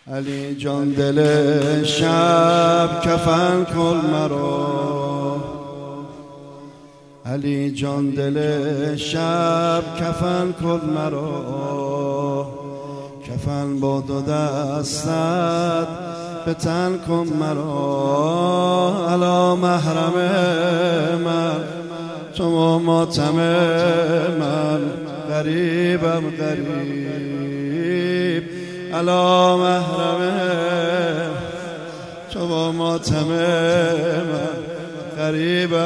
علی جان دل شب کفن کن مرا، علی جان دل شب کفن کن مرا، کفن با دو دستت به تن کن مرا. الا محرم من تو و ماتم من، غریبم غریب. الا محرم تو و ماتم من، غریبم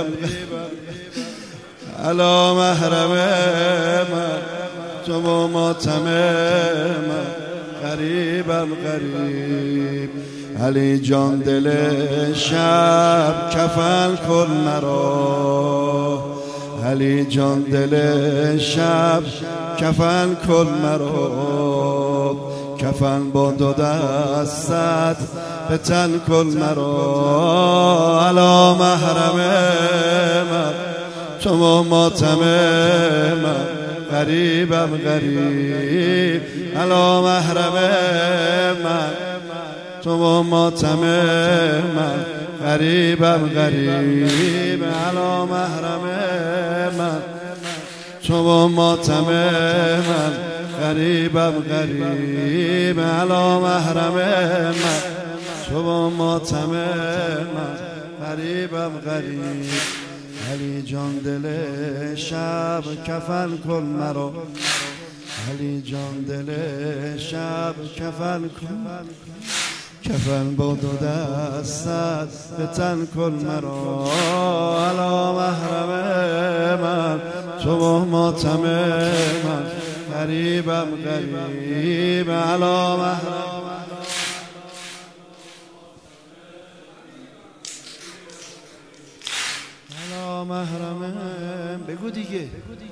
الا محرم من تو و ماتم من، غریبم غریب. علی جان دل شب کفن کن مرا، علی جان دل شب کفن کن مرا، کفن با دو دستت به تن کن مرا. الا محرم من تو و ماتم من، غریبم غریب. الا محرم من تو و ماتم من، غریبم غریب. الا محرم من تو و ماتم من، غریبم غریب. الا محرم من تو و ماتم من، غریبم غریب. علی جان دل شب کفن کن مرا، علی جان دل شب کفن کن، کفن با دو دستت به تن کن مرا. الا محرم من تو و ماتم من، غریبم غریب. الا محرم الا محرم بگو دیگه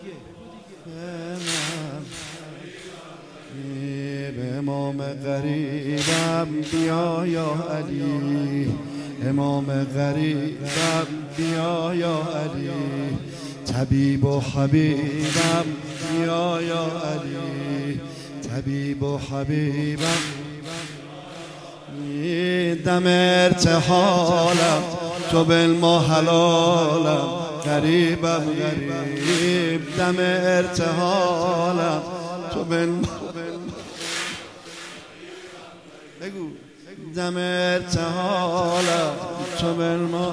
امام غریبم بیا یا علی، امام غریبم بیا یا علی، طبیب و حبیبم بیا یا علی، طبیب و حبیبم. دم ارتحالم تو بالم و حلالم، غریبم غریب. دم ارتحالم تو بالم بگو، دم ارتحالم تو بالم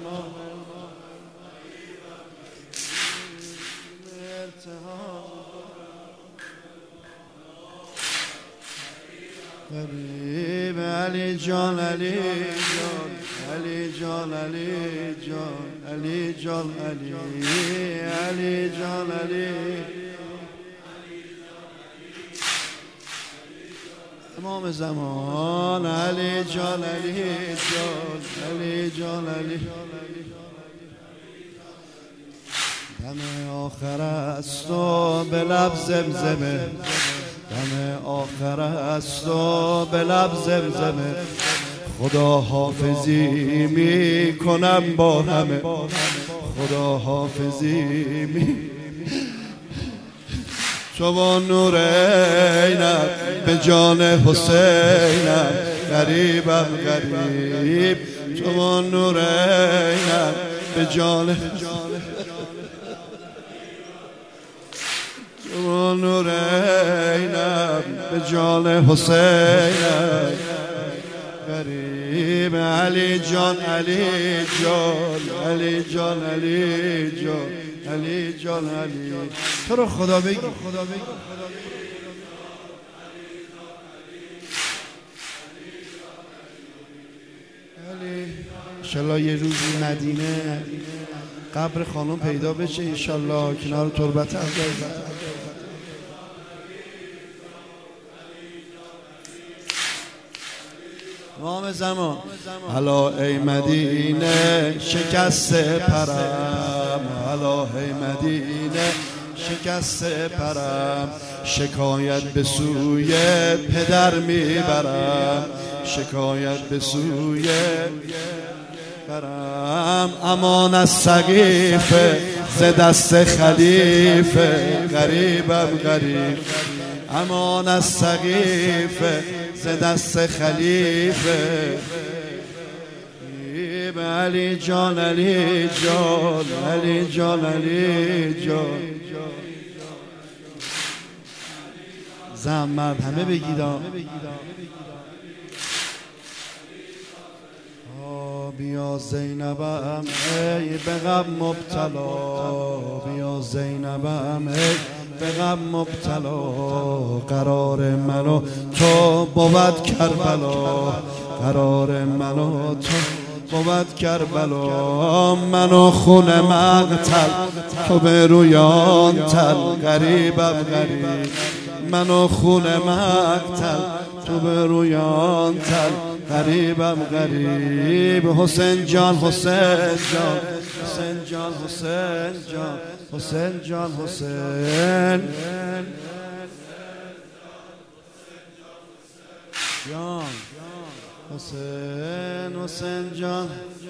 غریب. علی جان علی جان علی جان علی جان علی جان علی علی جان علی. امام زمان علی جان علی جان علی جان علی. دم آخر است و به لب زمزمه، دم آخر است و به لب زمزمه، خدا حافظی می کنم با همه، خدا حافظی می. تو و نور عینم به جان حسینم، غریبم غریب. تو و نور عینم به جان، تو و نور عینم به جان حسینم، غریب. علی جان علی جان علی جان علی جان علی جان علی. تو رو خدا بگی انشالله یه روزی مدینه قبر خانم پیدا بشه، انشالله کنار تربت افضل. امام زمان الا ای مدینه شکست پرم، الا ای مدینه شکست پرم، شکایت به سوی پدر میبرم، شکایت به سوی برم. امان از سقیفه ز دست خلیفه، غریبم غریب. امان از سقیفه ز دست خلیفه. علی جان علی جان علی جان علی جان. زن مرد همه بگید بیا زینبم ای به غم مبتلا، بیا زینبم ای به غم مبتلا. قرار منو تو بود کربلا، قرار منو تو بود کربلا. منو خون مقتل تو به رویان تل، غریبم غریب. منو خون مقتل تو به رویان تل، غریبم غریب. حسین جان حسین جان حسین جان حسین جان حسین جان حسین جان حسین حسین جان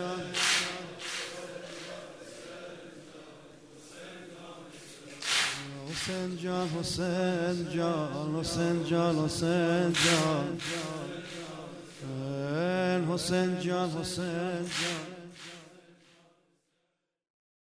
حسین جان حسین جان حسین جان حسین جان حسین جان حسین جان.